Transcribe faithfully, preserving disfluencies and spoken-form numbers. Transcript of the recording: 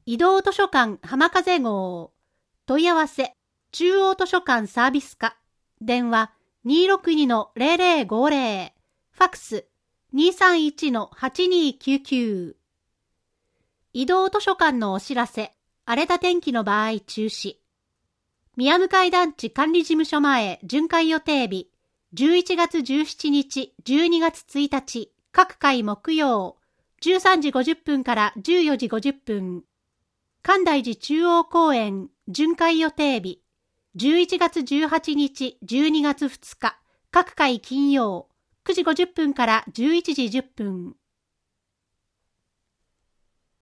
移動図書館浜風号。問い合わせ、中央図書館サービス課。電話 にーろくにのゼロゼロごゼロ。ファックス にーさんいちのはちにーきゅうきゅう。移動図書館のお知らせ、荒れた天気の場合中止。宮向団地管理事務所前巡回予定日、じゅういちがつじゅうしちにち、じゅうにがつついたち、各回木曜、じゅうさんじごじゅっぷんからじゅうよじごじゅっぷん。関大寺中央公園巡回予定日、じゅういちがつじゅうはちにち、じゅうにがつふつか、各回金曜、くじごじゅっぷんからじゅういちじじゅっぷん。